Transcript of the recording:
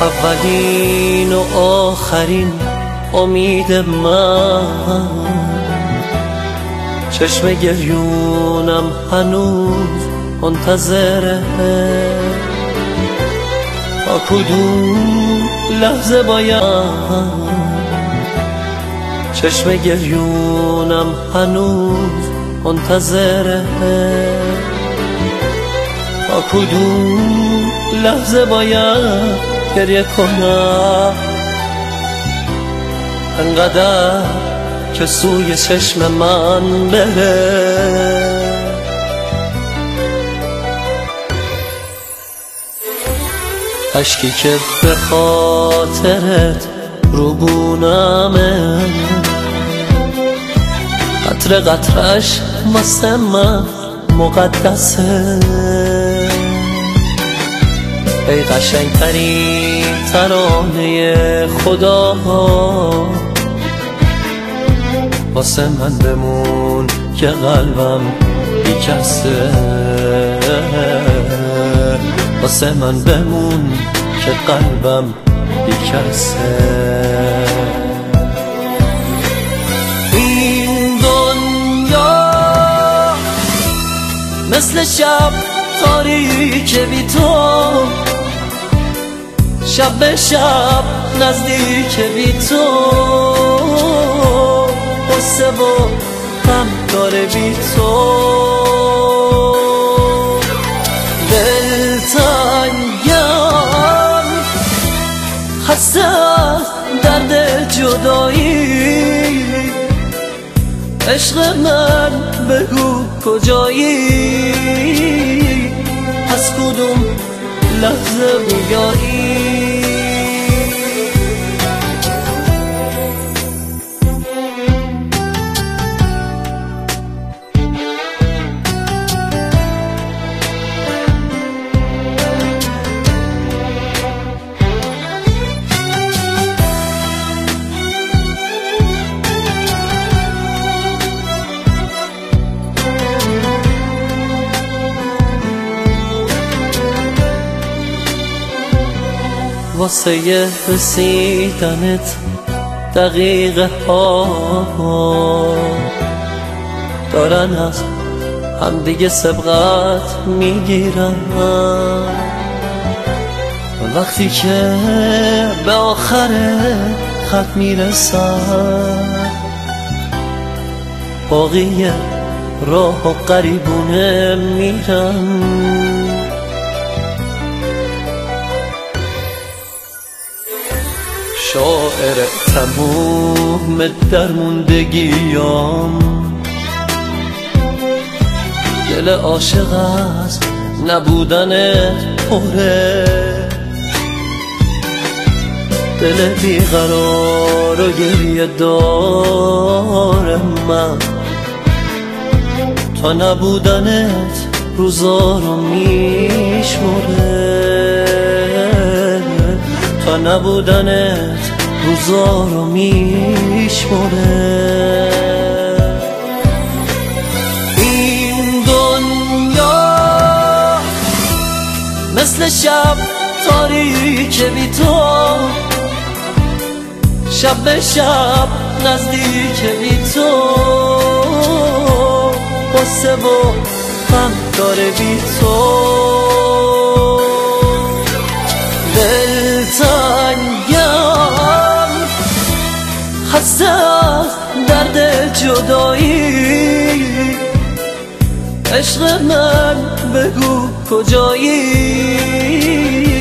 اولین و آخرین امید من، چشم گریونم هنوز منتظره تا کدوم لحظه باید، چشم گریونم هنوز منتظره تا کدوم لحظه باید گریه کنم، انقدر که سوی چشم من بره. اشکی که به خاطرت روبونمه، قطره قطرش واسه من مقدسه. ای قشنگترین ترانه خدا، واسه من بمون که قلبم بیکسه، واسه من بمون که قلبم بیکسه. این دنیا مثل شب تاریک بی تو، شب به شب نزدیک بی تو، قصه و غم داره بی تو. دلتنگم خسته از درد جدایی، عشق من بگو کجایی، از کدوم لحظه بگایی. واسه رسیدنت دقیقه ها دارن از همدیگه سبقت میگیرن، وقتی که به آخر خط میرسن باقی راه و قریبونه میرن. شاعر تموم درموندگیام، دل عاشق از نبودنت پره، دل بیقرار و گریه دار من، تا نبودنت روزا رو میشمره، تا نبودنت روزا رو میشمره. این دنیا مثل شب تاریک بی تو، شب به شب نزدیک بی تو، قصه و غم داره بی تو. دلتنگم خسته از درد جدایی، عشق من بگو کجایی،